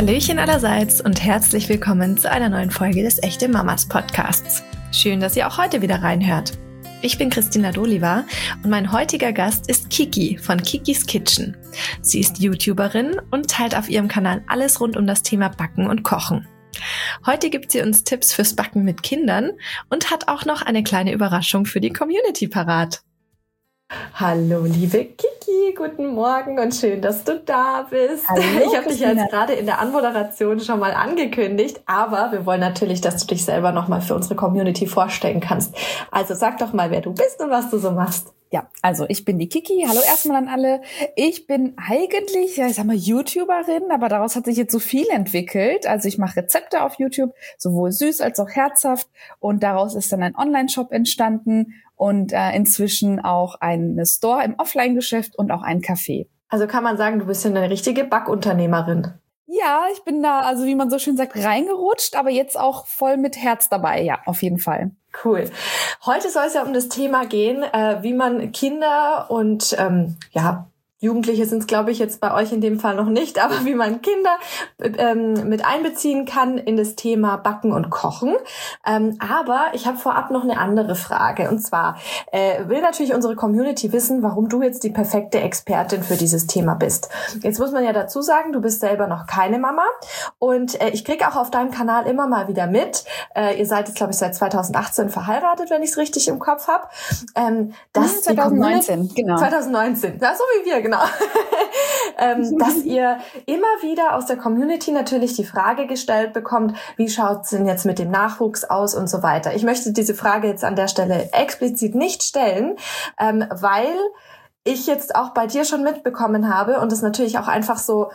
Hallöchen allerseits und herzlich willkommen zu einer neuen Folge des Echte Mamas Podcasts. Schön, dass ihr auch heute wieder reinhört. Ich bin Christina Doliva und mein heutiger Gast ist Kiki von Kikis Kitchen. Sie ist YouTuberin und teilt auf ihrem Kanal alles rund um das Thema Backen und Kochen. Heute gibt sie uns Tipps fürs Backen mit Kindern und hat auch noch eine kleine Überraschung für die Community parat. Hallo liebe Kiki, guten Morgen und schön, dass du da bist. Hallo, ich habe dich jetzt gerade in der Anmoderation schon mal angekündigt, aber wir wollen natürlich, dass du dich selber nochmal für unsere Community vorstellen kannst. Also sag doch mal, wer du bist und was du so machst. Ja, also ich bin die Kiki. Hallo erstmal an alle. Ich bin eigentlich, ich sag mal, YouTuberin, aber daraus hat sich jetzt so viel entwickelt. Also ich mache Rezepte auf YouTube, sowohl süß als auch herzhaft. Und daraus ist dann ein Online-Shop entstanden und inzwischen auch ein Store im Offline-Geschäft und auch ein Café. Also kann man sagen, du bist ja eine richtige Backunternehmerin. Ja, ich bin da, also wie man so schön sagt, reingerutscht, aber jetzt auch voll mit Herz dabei. Ja, auf jeden Fall. Cool. Heute soll es ja um das Thema gehen, wie man Kinder und Jugendliche sind es, glaube ich, jetzt bei euch in dem Fall noch nicht, aber wie man Kinder mit einbeziehen kann in das Thema Backen und Kochen. Aber ich habe vorab noch eine andere Frage. Und zwar will natürlich unsere Community wissen, warum du jetzt die perfekte Expertin für dieses Thema bist. Jetzt muss man ja dazu sagen, du bist selber noch keine Mama. Und ich kriege auch auf deinem Kanal immer mal wieder mit, ihr seid jetzt, glaube ich, seit 2018 verheiratet, wenn ich es richtig im Kopf habe. 2019, genau. 2019, ja, so wie wir, genau. Dass ihr immer wieder aus der Community natürlich die Frage gestellt bekommt, wie schaut's denn jetzt mit dem Nachwuchs aus und so weiter. Ich möchte diese Frage jetzt an der Stelle explizit nicht stellen, weil ich jetzt auch bei dir schon mitbekommen habe und es natürlich auch einfach so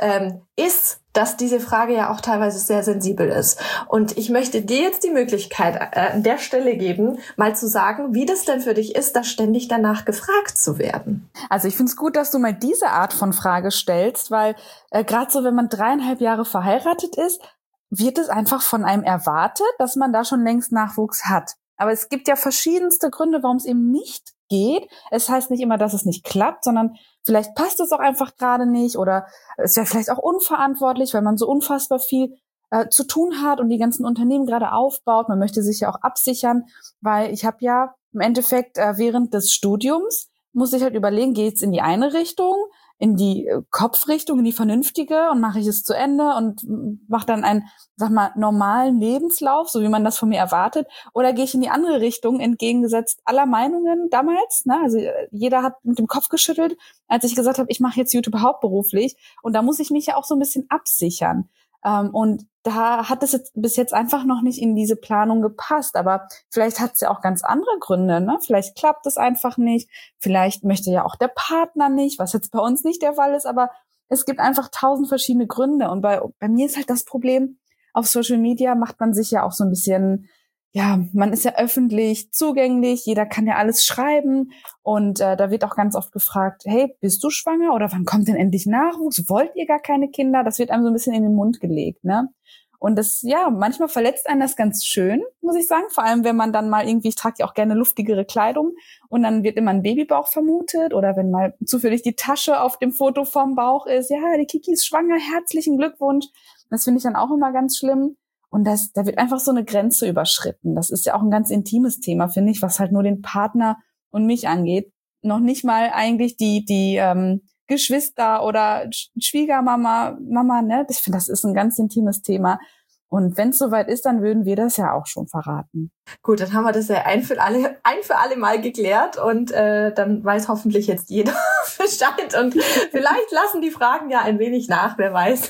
ist, dass diese Frage ja auch teilweise sehr sensibel ist. Und ich möchte dir jetzt die Möglichkeit an der Stelle geben, mal zu sagen, wie das denn für dich ist, da ständig danach gefragt zu werden. Also ich finde es gut, dass du mal diese Art von Frage stellst, weil gerade so, wenn man 3,5 Jahre verheiratet ist, wird es einfach von einem erwartet, dass man da schon längst Nachwuchs hat. Aber es gibt ja verschiedenste Gründe, warum es eben nicht geht. Es heißt nicht immer, dass es nicht klappt, sondern vielleicht passt es auch einfach gerade nicht oder es wäre vielleicht auch unverantwortlich, weil man so unfassbar viel zu tun hat und die ganzen Unternehmen gerade aufbaut. Man möchte sich ja auch absichern, weil ich habe ja im Endeffekt während des Studiums muss ich halt überlegen, geht's in die eine Richtung, in die Kopfrichtung, in die vernünftige und mache ich es zu Ende und mache dann einen, sag mal, normalen Lebenslauf, so wie man das von mir erwartet, oder gehe ich in die andere Richtung, entgegengesetzt aller Meinungen damals, ne? Also jeder hat mit dem Kopf geschüttelt, als ich gesagt habe, ich mache jetzt YouTube hauptberuflich und da muss ich mich ja auch so ein bisschen absichern. Und da hat es jetzt bis jetzt einfach noch nicht in diese Planung gepasst. Aber vielleicht hat es ja auch ganz andere Gründe, ne? Vielleicht klappt es einfach nicht. Vielleicht möchte ja auch der Partner nicht, was jetzt bei uns nicht der Fall ist. Aber es gibt einfach 1000 verschiedene Gründe. Und bei mir ist halt das Problem, auf Social Media macht man sich ja auch so ein bisschen, ja, man ist ja öffentlich zugänglich, jeder kann ja alles schreiben und da wird auch ganz oft gefragt, hey, bist du schwanger oder wann kommt denn endlich Nachwuchs? Wollt ihr gar keine Kinder? Das wird einem so ein bisschen in den Mund gelegt, ne? Und das, ja, manchmal verletzt einen das ganz schön, muss ich sagen, vor allem wenn man dann mal irgendwie, ich trage ja auch gerne luftigere Kleidung und dann wird immer ein Babybauch vermutet oder wenn mal zufällig die Tasche auf dem Foto vom Bauch ist, ja, die Kiki ist schwanger, herzlichen Glückwunsch. Das finde ich dann auch immer ganz schlimm. Und da wird einfach so eine Grenze überschritten. Das ist ja auch ein ganz intimes Thema, finde ich, was halt nur den Partner und mich angeht. Noch nicht mal eigentlich die Geschwister oder Schwiegermama, ne? Ich finde, das ist ein ganz intimes Thema. Und wenn es soweit ist, dann würden wir das ja auch schon verraten. Gut, dann haben wir das ja ein für alle Mal geklärt und dann weiß hoffentlich jetzt jeder Bescheid und vielleicht lassen die Fragen ja ein wenig nach, wer weiß.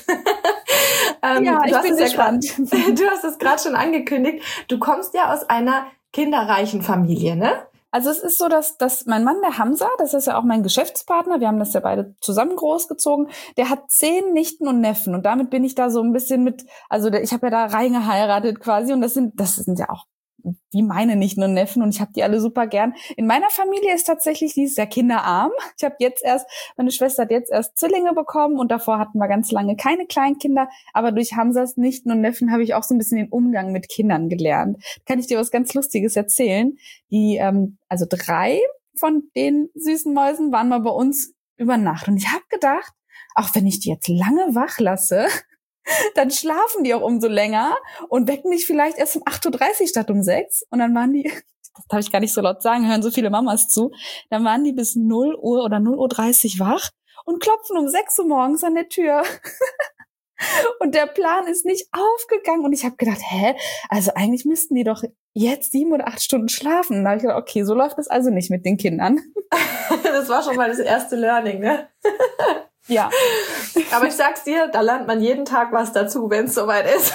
Ja, ich bin gespannt. Du hast es gerade schon angekündigt. Du kommst ja aus einer kinderreichen Familie, ne? Also es ist so, dass mein Mann, der Hamza, das ist ja auch mein Geschäftspartner, wir haben das ja beide zusammen großgezogen, der hat 10 Nichten und Neffen und damit bin ich da so ein bisschen mit, also ich habe ja da reingeheiratet quasi und das sind ja auch wie meine Nichten und Neffen und ich habe die alle super gern. In meiner Familie ist tatsächlich dieses Jahr kinderarm. Meine Schwester hat jetzt erst Zwillinge bekommen und davor hatten wir ganz lange keine Kleinkinder, aber durch Hamzas Nichten und Neffen habe ich auch so ein bisschen den Umgang mit Kindern gelernt. Kann ich dir was ganz Lustiges erzählen? Also 3 von den süßen Mäusen waren mal bei uns über Nacht und ich habe gedacht, auch wenn ich die jetzt lange wach lasse, dann schlafen die auch umso länger und wecken mich vielleicht erst um 8:30 Uhr statt um 6. Und dann waren die, das darf ich gar nicht so laut sagen, hören so viele Mamas zu, dann waren die bis 0 Uhr oder 0:30 Uhr wach und klopfen um 6 Uhr morgens an der Tür. Und der Plan ist nicht aufgegangen. Und ich habe gedacht, also eigentlich müssten die doch jetzt 7 oder 8 Stunden schlafen. Und da habe ich gedacht, okay, so läuft es also nicht mit den Kindern. Das war schon mal das erste Learning, ne? Ja. Aber ich sag's dir, da lernt man jeden Tag was dazu, wenn es soweit ist.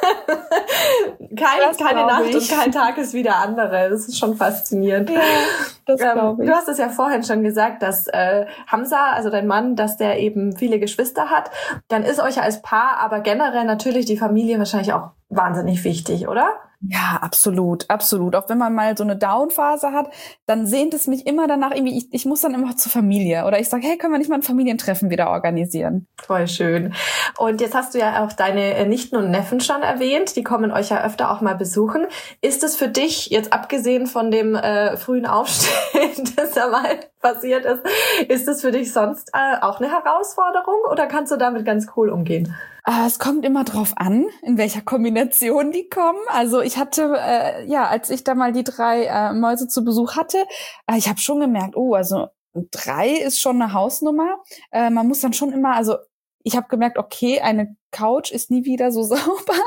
Keine Nacht und kein Tag ist wie der andere. Das ist schon faszinierend. Ja, das glaube ich. Du hast es ja vorhin schon gesagt, dass Hamza, also dein Mann, dass der eben viele Geschwister hat. Dann ist euch als Paar aber generell natürlich die Familie wahrscheinlich auch wahnsinnig wichtig, oder? Ja, absolut, absolut. Auch wenn man mal so eine Down-Phase hat, dann sehnt es mich immer danach irgendwie, ich muss dann immer zur Familie. Oder ich sage, hey, können wir nicht mal ein Familientreffen wieder organisieren? Voll schön. Und jetzt hast du ja auch deine Nichten und Neffen schon erwähnt. Die kommen euch ja öfter auch mal besuchen. Ist es für dich, jetzt abgesehen von dem frühen Aufstehen, das ja mal passiert ist es für dich sonst auch eine Herausforderung? Oder kannst du damit ganz cool umgehen? Es kommt immer drauf an, in welcher Kombination die kommen. Also ich hatte, als ich da mal die 3 Mäuse zu Besuch hatte, ich habe schon gemerkt, also 3 ist schon eine Hausnummer. Man muss dann schon immer, also ich habe gemerkt, okay, eine Couch ist nie wieder so sauber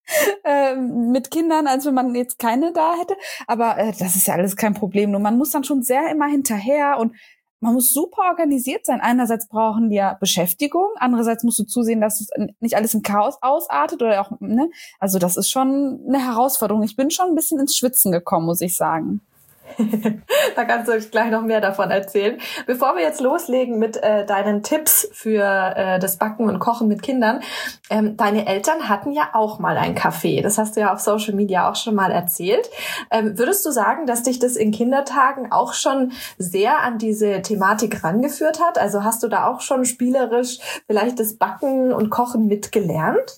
mit Kindern, als wenn man jetzt keine da hätte. Aber das ist ja alles kein Problem. Nur man muss dann schon sehr immer hinterher und man muss super organisiert sein. Einerseits brauchen die ja Beschäftigung, andererseits musst du zusehen, dass es nicht alles in Chaos ausartet oder auch, ne? Also das ist schon eine Herausforderung. Ich bin schon ein bisschen ins Schwitzen gekommen, muss ich sagen. Da kannst du euch gleich noch mehr davon erzählen. Bevor wir jetzt loslegen mit deinen Tipps für das Backen und Kochen mit Kindern, deine Eltern hatten ja auch mal ein Café. Das hast du ja auf Social Media auch schon mal erzählt. Würdest du sagen, dass dich das in Kindertagen auch schon sehr an diese Thematik rangeführt hat? Also hast du da auch schon spielerisch vielleicht das Backen und Kochen mitgelernt?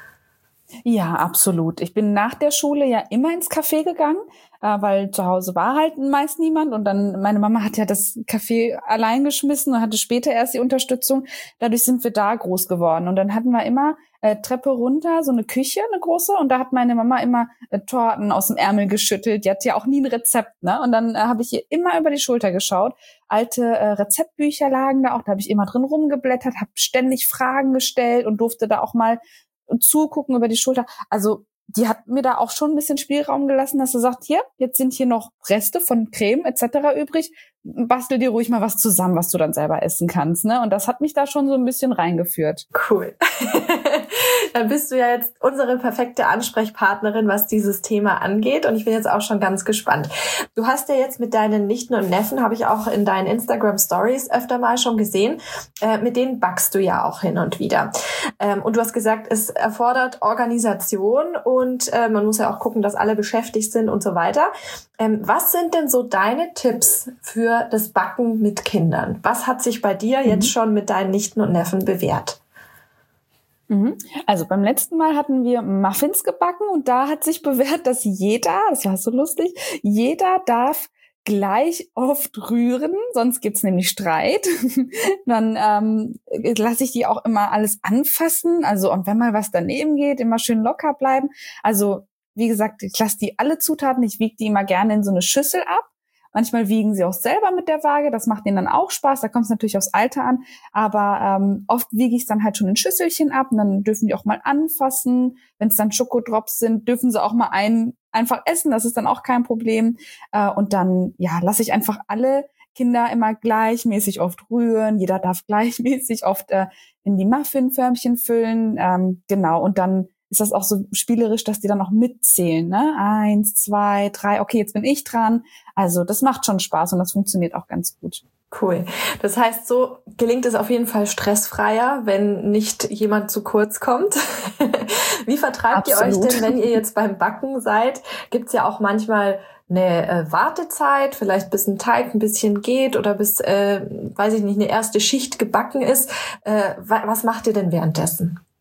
Ja, absolut. Ich bin nach der Schule ja immer ins Café gegangen, weil zu Hause war halt meist niemand und dann meine Mama hat ja das Café allein geschmissen und hatte später erst die Unterstützung. Dadurch sind wir da groß geworden und dann hatten wir immer Treppe runter, so eine Küche, eine große, und da hat meine Mama immer Torten aus dem Ärmel geschüttelt. Die hat ja auch nie ein Rezept, ne? Und dann habe ich ihr immer über die Schulter geschaut. Alte Rezeptbücher lagen da auch, da habe ich immer drin rumgeblättert, habe ständig Fragen gestellt und durfte da auch mal zugucken über die Schulter. Also die hat mir da auch schon ein bisschen Spielraum gelassen, dass sie sagt, hier, jetzt sind hier noch Reste von Creme etc. übrig, bastel dir ruhig mal was zusammen, was du dann selber essen kannst, ne? Und das hat mich da schon so ein bisschen reingeführt. Cool. Dann bist du ja jetzt unsere perfekte Ansprechpartnerin, was dieses Thema angeht. Und ich bin jetzt auch schon ganz gespannt. Du hast ja jetzt mit deinen Nichten und Neffen, habe ich auch in deinen Instagram-Stories öfter mal schon gesehen, mit denen backst du ja auch hin und wieder. Und du hast gesagt, es erfordert Organisation und man muss ja auch gucken, dass alle beschäftigt sind und so weiter. Was sind denn so deine Tipps für das Backen mit Kindern? Was hat sich bei dir jetzt schon mit deinen Nichten und Neffen bewährt? Also beim letzten Mal hatten wir Muffins gebacken und da hat sich bewährt, dass jeder, das war so lustig, jeder darf gleich oft rühren, sonst gibt's nämlich Streit. Dann lasse ich die auch immer alles anfassen, also und wenn mal was daneben geht, immer schön locker bleiben. Also wie gesagt, ich lasse die alle Zutaten, ich wiege die immer gerne in so eine Schüssel ab. Manchmal wiegen sie auch selber mit der Waage, das macht denen dann auch Spaß, da kommt es natürlich aufs Alter an, aber oft wiege ich es dann halt schon in Schüsselchen ab und dann dürfen die auch mal anfassen. Wenn es dann Schokodrops sind, dürfen sie auch mal einfach essen, das ist dann auch kein Problem. Und dann lasse ich einfach alle Kinder immer gleichmäßig oft rühren, jeder darf gleichmäßig oft in die Muffinförmchen füllen, genau, und dann ist das auch so spielerisch, dass die dann auch mitzählen, ne? 1, 2, 3, okay, jetzt bin ich dran. Also das macht schon Spaß und das funktioniert auch ganz gut. Cool. Das heißt, so gelingt es auf jeden Fall stressfreier, wenn nicht jemand zu kurz kommt. Wie vertreibt ihr euch denn, wenn ihr jetzt beim Backen seid? Gibt's ja auch manchmal eine Wartezeit, vielleicht bis ein Teig ein bisschen geht oder bis, eine erste Schicht gebacken ist. Was macht ihr denn währenddessen?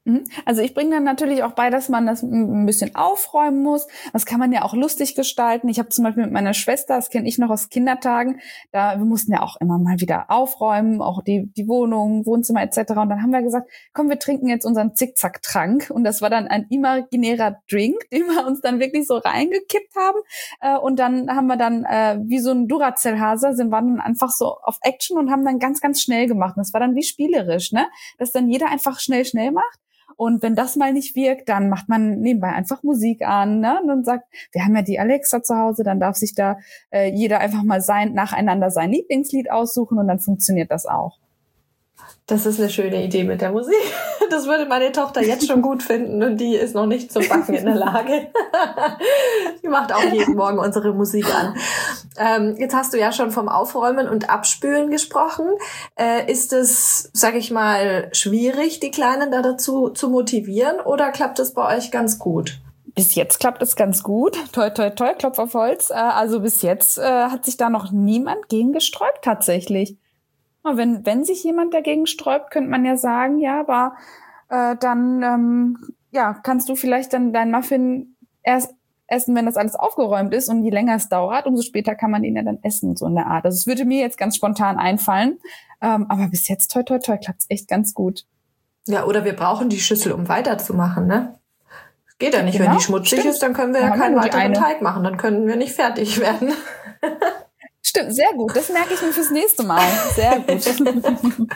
Also ich bringe dann natürlich auch bei, dass man das ein bisschen aufräumen muss. Das kann man ja auch lustig gestalten. Ich habe zum Beispiel mit meiner Schwester, das kenne ich noch aus Kindertagen, wir mussten ja auch immer mal wieder aufräumen, auch die Wohnung, Wohnzimmer etc. Und dann haben wir gesagt, komm, wir trinken jetzt unseren Zickzack-Trank. Und das war dann ein imaginärer Drink, den wir uns dann wirklich so reingekippt haben. Und dann haben wir dann wie so ein Duracell-Hase, sind wir dann einfach so auf Action und haben dann ganz, ganz schnell gemacht. Und das war dann wie spielerisch, ne? Dass dann jeder einfach schnell macht. Und wenn das mal nicht wirkt, dann macht man nebenbei einfach Musik an, ne? Und dann sagt, wir haben ja die Alexa zu Hause, dann darf sich da jeder einfach mal nacheinander sein Lieblingslied aussuchen und dann funktioniert das auch. Das ist eine schöne Idee mit der Musik. Das würde meine Tochter jetzt schon gut finden und die ist noch nicht zum Backen in der Lage. Die macht auch jeden Morgen unsere Musik an. Jetzt hast du ja schon vom Aufräumen und Abspülen gesprochen. Ist es, sag ich mal, schwierig, die Kleinen da dazu zu motivieren oder klappt es bei euch ganz gut? Bis jetzt klappt es ganz gut. Toi, toi, toi, Klopf auf Holz. Also bis jetzt hat sich da noch niemand gegen gesträubt tatsächlich. Wenn sich jemand dagegen sträubt, könnte man ja sagen, ja, aber dann kannst du vielleicht dann deinen Muffin erst essen, wenn das alles aufgeräumt ist. Und je länger es dauert, umso später kann man ihn ja dann essen, so in der Art. Also es würde mir jetzt ganz spontan einfallen. Aber bis jetzt, toi, toi, toi, klappt es echt ganz gut. Ja, oder wir brauchen die Schüssel, um weiterzumachen, ne? Geht ja nicht, genau. Wenn die schmutzig ist, dann können wir ja keinen weiteren Teig machen. Dann können wir nicht fertig werden. Stimmt, sehr gut. Das merke ich mir fürs nächste Mal. Sehr gut.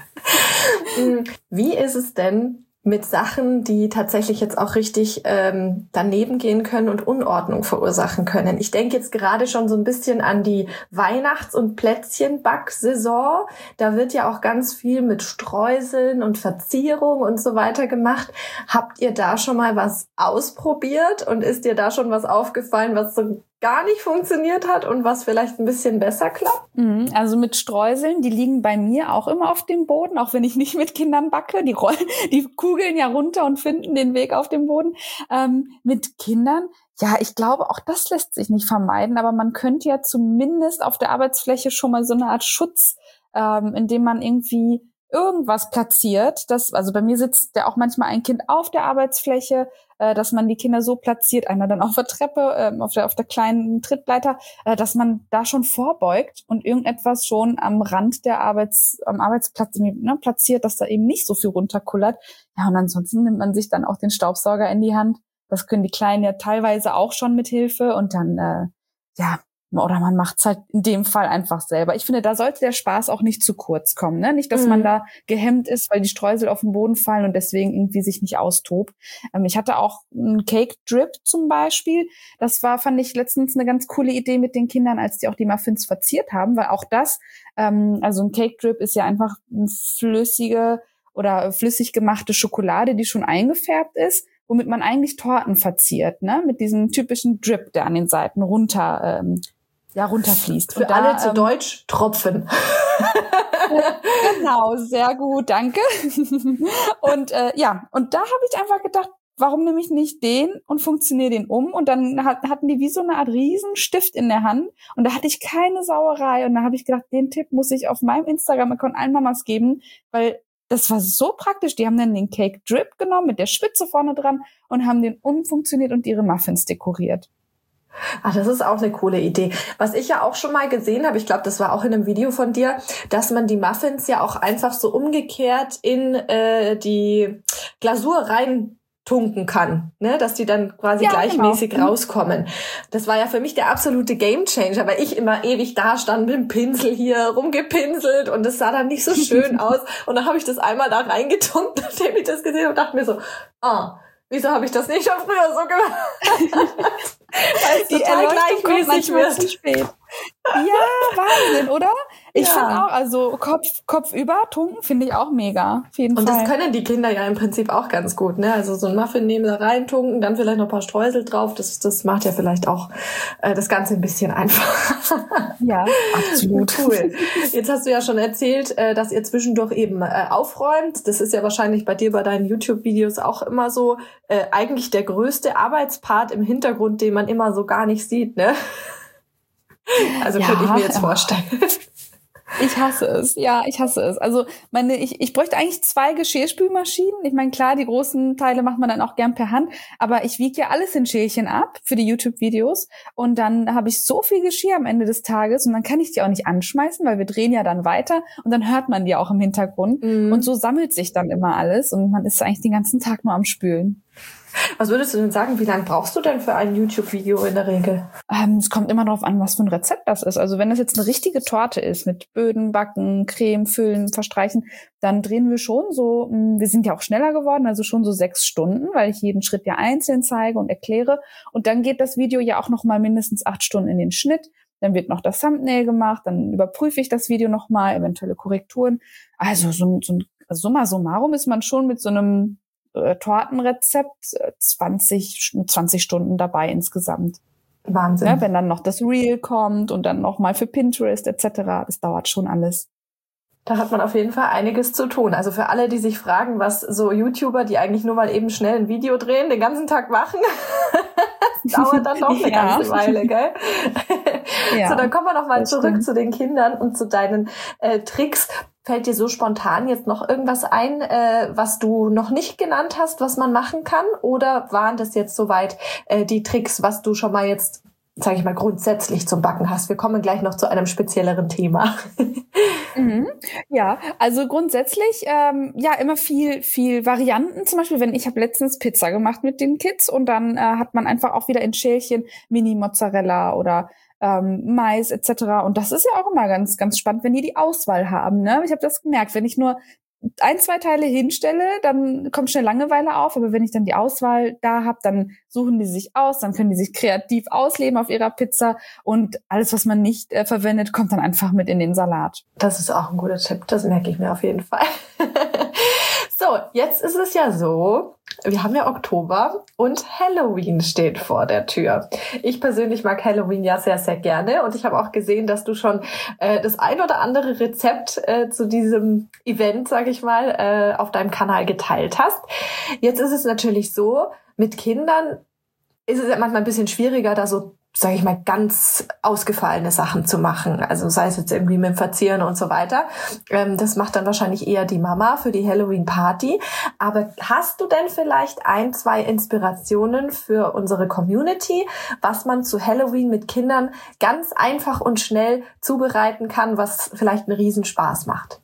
Wie ist es denn mit Sachen, die tatsächlich jetzt auch richtig daneben gehen können und Unordnung verursachen können? Ich denke jetzt gerade schon so ein bisschen an die Weihnachts- und Plätzchenbacksaison. Da wird ja auch ganz viel mit Streuseln und Verzierung und so weiter gemacht. Habt ihr da schon mal was ausprobiert und ist dir da schon was aufgefallen, was so gar nicht funktioniert hat und was vielleicht ein bisschen besser klappt? Also mit Streuseln, die liegen bei mir auch immer auf dem Boden, auch wenn ich nicht mit Kindern backe. Die kugeln ja runter und finden den Weg auf dem Boden. Mit Kindern, ja, ich glaube, auch das lässt sich nicht vermeiden, aber man könnte ja zumindest auf der Arbeitsfläche schon mal so eine Art Schutz, indem man irgendwie irgendwas platziert. Also bei mir sitzt ja auch manchmal ein Kind auf der Arbeitsfläche, dass man die Kinder so platziert, einer dann auf der Treppe, auf der kleinen Trittleiter, dass man da schon vorbeugt und irgendetwas schon am Rand am Arbeitsplatz platziert, dass da eben nicht so viel runterkullert. Ja, und ansonsten nimmt man sich dann auch den Staubsauger in die Hand. Das können die Kleinen ja teilweise auch schon mit Hilfe und dann, oder man macht's halt in dem Fall einfach selber. Ich finde, da sollte der Spaß auch nicht zu kurz kommen, ne? Nicht, dass man da gehemmt ist, weil die Streusel auf den Boden fallen und deswegen irgendwie sich nicht austobt. Ich hatte auch einen Cake Drip zum Beispiel. Fand ich letztens eine ganz coole Idee mit den Kindern, als die auch die Muffins verziert haben, weil auch das, also ein Cake Drip ist ja einfach flüssige oder flüssig gemachte Schokolade, die schon eingefärbt ist, womit man eigentlich Torten verziert, ne? Mit diesem typischen Drip, der an den Seiten runterfließt. Für alle zu Deutsch Tropfen. Genau, sehr gut, danke. Und und da habe ich einfach gedacht, warum nehme ich nicht den und funktioniere den um? Und dann hatten die wie so eine Art Riesenstift in der Hand und da hatte ich keine Sauerei und da habe ich gedacht, den Tipp muss ich auf meinem Instagram-Account allen Mamas geben, weil das war so praktisch. Die haben dann den Cake Drip genommen mit der Spitze vorne dran und haben den umfunktioniert und ihre Muffins dekoriert. Ach, das ist auch eine coole Idee. Was ich ja auch schon mal gesehen habe, ich glaube, das war auch in einem Video von dir, dass man die Muffins ja auch einfach so umgekehrt in die Glasur reintunken kann, ne, dass die dann quasi gleichmäßig rauskommen. Das war ja für mich der absolute Gamechanger, weil ich immer ewig da stand mit dem Pinsel hier rumgepinselt und das sah dann nicht so schön aus. Und dann habe ich das einmal da reingetunkt, nachdem ich das gesehen habe, und dachte mir so, wieso habe ich das nicht schon früher so gemacht? Weil es die total gleichmäßig wird. Spät. Ja, Wahnsinn, oder? Ich finde auch, also Kopf über tunken finde ich auch mega. Auf jeden Fall. Und das können die Kinder ja im Prinzip auch ganz gut, ne? Also so ein Muffin nehmen, da rein tunken, dann vielleicht noch ein paar Streusel drauf. Das macht ja vielleicht auch das Ganze ein bisschen einfacher. Ja, absolut. Cool. Jetzt hast du ja schon erzählt, dass ihr zwischendurch eben aufräumt. Das ist ja wahrscheinlich bei dir bei deinen YouTube-Videos auch immer so eigentlich der größte Arbeitspart im Hintergrund, den man immer so gar nicht sieht, ne? Also könnte ich mir jetzt vorstellen. Ich hasse es, ja, ich hasse es. Also ich bräuchte eigentlich 2 Geschirrspülmaschinen. Ich meine, klar, die großen Teile macht man dann auch gern per Hand, aber ich wiege ja alles in Schälchen ab für die YouTube-Videos und dann habe ich so viel Geschirr am Ende des Tages und dann kann ich die auch nicht anschmeißen, weil wir drehen ja dann weiter und dann hört man die auch im Hintergrund und so sammelt sich dann immer alles und man ist eigentlich den ganzen Tag nur am Spülen. Was würdest du denn sagen, wie lange brauchst du denn für ein YouTube-Video in der Regel? Es kommt immer darauf an, was für ein Rezept das ist. Also wenn das jetzt eine richtige Torte ist, mit Böden, Backen, Creme, Füllen, Verstreichen, dann drehen wir schon so, wir sind ja auch schneller geworden, also schon so 6 Stunden, weil ich jeden Schritt ja einzeln zeige und erkläre. Und dann geht das Video ja auch noch mal mindestens 8 Stunden in den Schnitt. Dann wird noch das Thumbnail gemacht, dann überprüfe ich das Video noch mal, eventuelle Korrekturen. Also summa summarum ist man schon mit so einem Tortenrezept 20 Stunden dabei insgesamt. Wahnsinn. Ja, wenn dann noch das Reel kommt und dann noch mal für Pinterest etc., das dauert schon alles. Da hat man auf jeden Fall einiges zu tun. Also für alle, die sich fragen, was so YouTuber, die eigentlich nur mal eben schnell ein Video drehen, den ganzen Tag machen, das dauert dann noch eine ganze Weile, gell? Ja, so, dann kommen wir noch mal zurück zu den Kindern und zu deinen Tricks. Fällt dir so spontan jetzt noch irgendwas ein, was du noch nicht genannt hast, was man machen kann? Oder waren das jetzt soweit die Tricks, was du schon mal jetzt, sage ich mal, grundsätzlich zum Backen hast? Wir kommen gleich noch zu einem spezielleren Thema. Ja, also grundsätzlich ja immer viel Varianten. Zum Beispiel, ich habe letztens Pizza gemacht mit den Kids und dann hat man einfach auch wieder in Schälchen Mini-Mozzarella oder Mais etc. Und das ist ja auch immer ganz, ganz spannend, wenn die Auswahl haben. Ne? Ich habe das gemerkt, wenn ich nur 1, 2 Teile hinstelle, dann kommt schnell Langeweile auf. Aber wenn ich dann die Auswahl da habe, dann suchen die sich aus, dann können die sich kreativ ausleben auf ihrer Pizza. Und alles, was man nicht verwendet, kommt dann einfach mit in den Salat. Das ist auch ein guter Tipp, das merke ich mir auf jeden Fall. So, jetzt ist es ja so, wir haben ja Oktober und Halloween steht vor der Tür. Ich persönlich mag Halloween ja sehr, sehr gerne und ich habe auch gesehen, dass du schon das ein oder andere Rezept zu diesem Event, sage ich mal, auf deinem Kanal geteilt hast. Jetzt ist es natürlich so, mit Kindern ist es ja manchmal ein bisschen schwieriger, da so, sage ich mal, ganz ausgefallene Sachen zu machen. Also sei es jetzt irgendwie mit dem Verzieren und so weiter. Das macht dann wahrscheinlich eher die Mama für die Halloween-Party. Aber hast du denn vielleicht 1, 2 Inspirationen für unsere Community, was man zu Halloween mit Kindern ganz einfach und schnell zubereiten kann, was vielleicht einen Riesenspaß macht?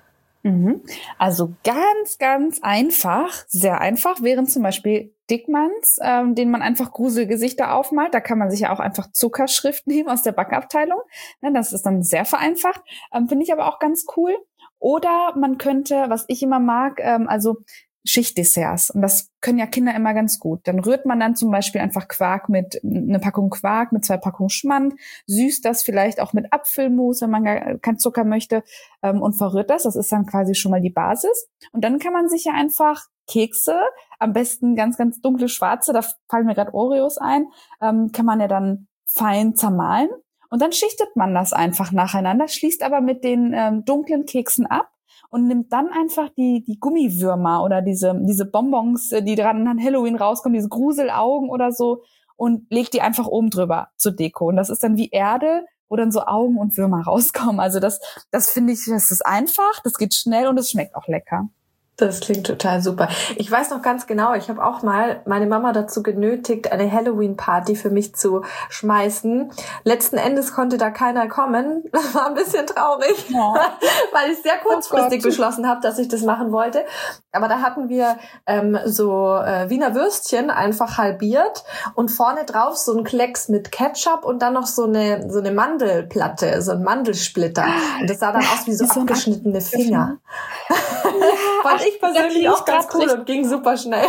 Also ganz, ganz einfach, sehr einfach, wären zum Beispiel Dickmanns, denen man einfach Gruselgesichter aufmalt. Da kann man sich ja auch einfach Zuckerschrift nehmen aus der Backabteilung. Das ist dann sehr vereinfacht. Finde ich aber auch ganz cool. Oder man könnte, was ich immer mag, also Schichtdesserts. Und das können ja Kinder immer ganz gut. Dann rührt man dann zum Beispiel einfach eine Packung Quark mit 2 Packungen Schmand, süßt das vielleicht auch mit Apfelmus, wenn man gar keinen Zucker möchte, und verrührt das. Das ist dann quasi schon mal die Basis. Und dann kann man sich ja einfach Kekse, am besten ganz, ganz dunkle schwarze, da fallen mir gerade Oreos ein, kann man ja dann fein zermahlen. Und dann schichtet man das einfach nacheinander, schließt aber mit den dunklen Keksen ab und nimmt dann einfach die Gummiwürmer oder diese Bonbons, die dran an Halloween rauskommen, diese Gruselaugen oder so, und legt die einfach oben drüber zur Deko. Und das ist dann wie Erde, wo dann so Augen und Würmer rauskommen. Also das finde ich, das ist einfach, das geht schnell und es schmeckt auch lecker. Das klingt total super. Ich weiß noch ganz genau, ich habe auch mal meine Mama dazu genötigt, eine Halloween-Party für mich zu schmeißen. Letzten Endes konnte da keiner kommen. Das war ein bisschen traurig, ja. Weil ich sehr kurzfristig beschlossen habe, dass ich das machen wollte. Aber da hatten wir Wiener Würstchen einfach halbiert und vorne drauf so ein Klecks mit Ketchup und dann noch so eine Mandelplatte, so ein Mandelsplitter. Und das sah dann aus wie so abgeschnittene Finger. Fand ich persönlich auch ganz cool und ging super schnell.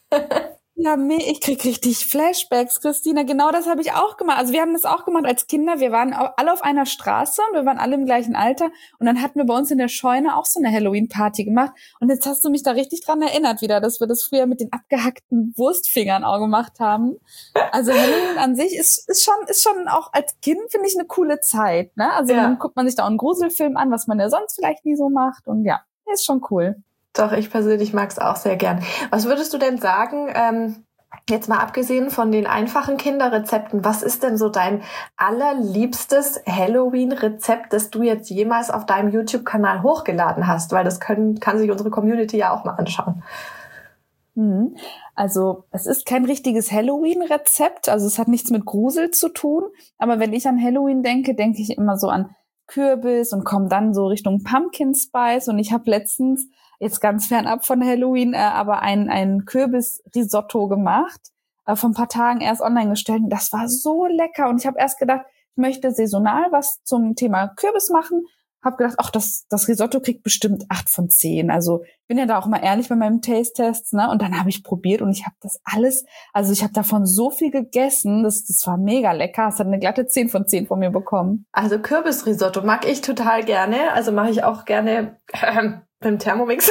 Ja, ich krieg richtig Flashbacks, Christina. Genau das habe ich auch gemacht. Also wir haben das auch gemacht als Kinder. Wir waren alle auf einer Straße und wir waren alle im gleichen Alter. Und dann hatten wir bei uns in der Scheune auch so eine Halloween-Party gemacht. Und jetzt hast du mich da richtig dran erinnert wieder, dass wir das früher mit den abgehackten Wurstfingern auch gemacht haben. Also Halloween an sich ist schon auch als Kind, finde ich, eine coole Zeit. Ne? Also dann guckt man sich da auch einen Gruselfilm an, was man ja sonst vielleicht nie so macht. Und ja, ist schon cool. Doch, ich persönlich mag es auch sehr gern. Was würdest du denn sagen, Jetzt mal abgesehen von den einfachen Kinderrezepten, was ist denn so dein allerliebstes Halloween-Rezept, das du jetzt jemals auf deinem YouTube-Kanal hochgeladen hast? Weil das kann sich unsere Community ja auch mal anschauen. Also es ist kein richtiges Halloween-Rezept, also es hat nichts mit Grusel zu tun, aber wenn ich an Halloween denke, denke ich immer so an Kürbis und komme dann so Richtung Pumpkin Spice, und ich habe letztens, jetzt ganz fernab von Halloween, aber ein Kürbis-Risotto gemacht, vor ein paar Tagen erst online gestellt, und das war so lecker, und ich habe erst gedacht, ich möchte saisonal was zum Thema Kürbis machen, habe gedacht, ach, das Risotto kriegt bestimmt 8 von 10. Also ich bin ja da auch mal ehrlich bei meinem Taste-Tests, ne? Und dann habe ich probiert und ich habe das alles, also ich habe davon so viel gegessen, das war mega lecker. Es hat eine glatte 10 von 10 von mir bekommen. Also Kürbisrisotto mag ich total gerne. Also mache ich auch gerne mit dem Thermomix.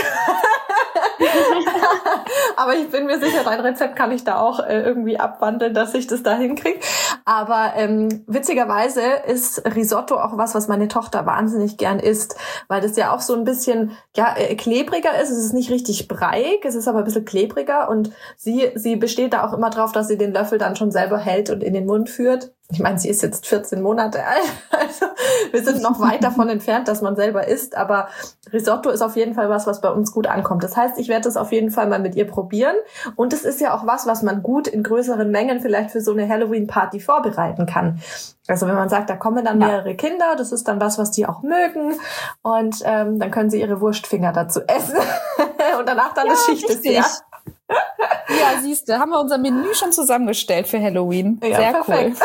Aber ich bin mir sicher, dein Rezept kann ich da auch irgendwie abwandeln, dass ich das da hinkriege. Aber witzigerweise ist Risotto auch was meine Tochter wahnsinnig gern isst, weil das ja auch so ein bisschen klebriger ist. Es ist nicht richtig breiig, es ist aber ein bisschen klebriger, und sie besteht da auch immer drauf, dass sie den Löffel dann schon selber hält und in den Mund führt. Ich meine, sie ist jetzt 14 Monate alt, also wir sind noch weit davon entfernt, dass man selber isst, aber Risotto ist auf jeden Fall was bei uns gut ankommt. Das heißt, ich werde das auf jeden Fall mal mit ihr probieren, und es ist ja auch was man gut in größeren Mengen vielleicht für so eine Halloween-Party vorbereiten kann. Also wenn man sagt, da kommen dann mehrere Kinder, das ist dann was die auch mögen, und dann können sie ihre Wurstfinger dazu essen und danach dann das Schichtdessert. Ja, siehste, haben wir unser Menü schon zusammengestellt für Halloween. Ja, sehr perfekt.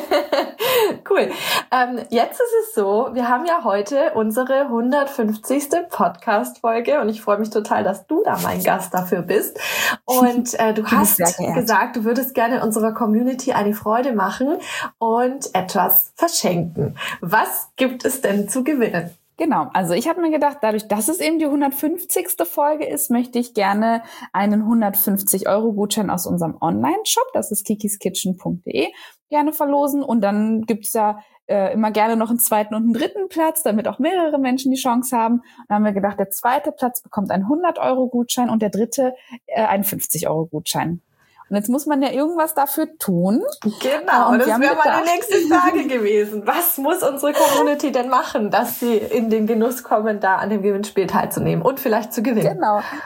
Cool. Cool. Jetzt ist es so, wir haben ja heute unsere 150. Podcast-Folge, und ich freue mich total, dass du da mein Gast dafür bist. Und du hast gesagt, du würdest gerne unserer Community eine Freude machen und etwas verschenken. Was gibt es denn zu gewinnen? Genau, also ich habe mir gedacht, dadurch, dass es eben die 150. Folge ist, möchte ich gerne einen 150-Euro-Gutschein aus unserem Online-Shop, das ist kikiskitchen.de, gerne verlosen. Und dann gibt's da immer gerne noch einen zweiten und einen dritten Platz, damit auch mehrere Menschen die Chance haben. Und dann haben wir gedacht, der zweite Platz bekommt einen 100-Euro-Gutschein und der dritte einen 50-Euro-Gutschein. Und jetzt muss man ja irgendwas dafür tun. Genau, das wäre meine nächste Frage gewesen. Was muss unsere Community denn machen, dass sie in den Genuss kommen, da an dem Gewinnspiel teilzunehmen und vielleicht zu gewinnen?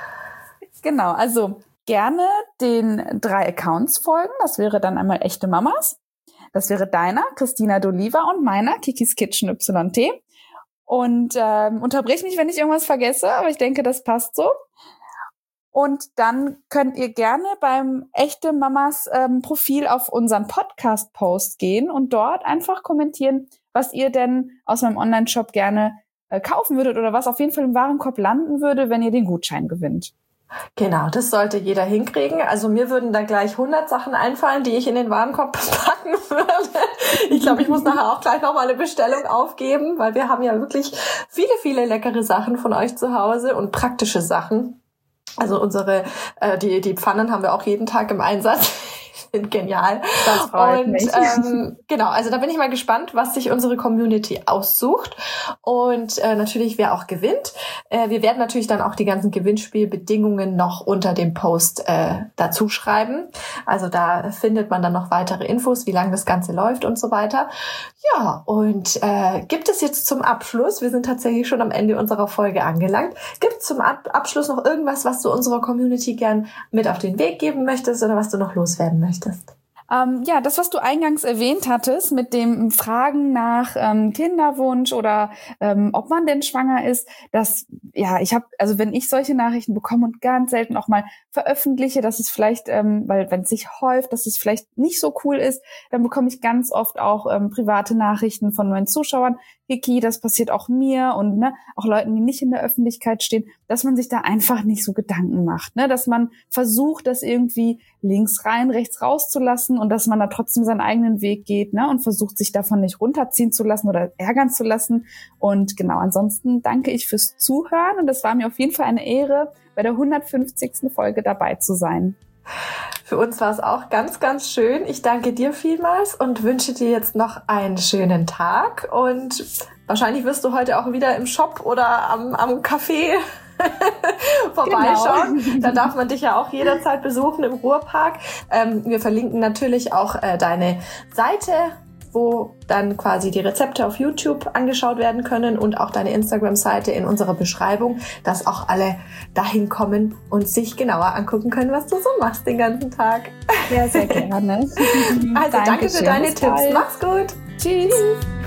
Genau. Also gerne den 3 Accounts folgen. Das wäre dann einmal Echte Mamas. Das wäre deiner, Christina D'Oliva, und meiner, Kikis Kitchen YT. Und unterbrich mich, wenn ich irgendwas vergesse, aber ich denke, das passt so. Und dann könnt ihr gerne beim Echte Mamas Profil auf unseren Podcast-Post gehen und dort einfach kommentieren, was ihr denn aus meinem Online-Shop gerne kaufen würdet oder was auf jeden Fall im Warenkorb landen würde, wenn ihr den Gutschein gewinnt. Genau, das sollte jeder hinkriegen. Also mir würden da gleich 100 Sachen einfallen, die ich in den Warenkorb packen würde. Ich glaube, ich muss nachher auch gleich nochmal eine Bestellung aufgeben, weil wir haben ja wirklich viele, viele leckere Sachen von euch zu Hause und praktische Sachen. Also unsere, die Pfannen haben wir auch jeden Tag im Einsatz. Sind genial. Das freut mich. Genau, also da bin ich mal gespannt, was sich unsere Community aussucht und natürlich, wer auch gewinnt. Wir werden natürlich dann auch die ganzen Gewinnspielbedingungen noch unter dem Post dazu schreiben. Also da findet man dann noch weitere Infos, wie lange das Ganze läuft und so weiter. Ja, und gibt es jetzt zum Abschluss, wir sind tatsächlich schon am Ende unserer Folge angelangt, gibt es zum Abschluss noch irgendwas, was du unserer Community gern mit auf den Weg geben möchtest oder was du noch loswerden möchtest? Ja, das, was du eingangs erwähnt hattest, mit dem Fragen nach Kinderwunsch oder ob man denn schwanger ist, das, ja, also wenn ich solche Nachrichten bekomme und ganz selten auch mal veröffentliche, dass es vielleicht, weil wenn es sich häuft, dass es vielleicht nicht so cool ist, dann bekomme ich ganz oft auch private Nachrichten von meinen Zuschauern. Kiki, das passiert auch mir und ne, auch Leuten, die nicht in der Öffentlichkeit stehen, dass man sich da einfach nicht so Gedanken macht, ne, dass man versucht, das irgendwie links rein, rechts rauszulassen und dass man da trotzdem seinen eigenen Weg geht, ne, und versucht, sich davon nicht runterziehen zu lassen oder ärgern zu lassen. Und genau, ansonsten danke ich fürs Zuhören und es war mir auf jeden Fall eine Ehre, bei der 150. Folge dabei zu sein. Für uns war es auch ganz, ganz schön. Ich danke dir vielmals und wünsche dir jetzt noch einen schönen Tag. Und wahrscheinlich wirst du heute auch wieder im Shop oder am Café vorbeischauen. Genau. Da darf man dich ja auch jederzeit besuchen im Ruhrpark. Wir verlinken natürlich auch deine Seite, wo dann quasi die Rezepte auf YouTube angeschaut werden können und auch deine Instagram-Seite in unserer Beschreibung, dass auch alle dahin kommen und sich genauer angucken können, was du so machst den ganzen Tag. Sehr, sehr gerne. Also danke für deine Tipps. Mach's gut. Tschüss.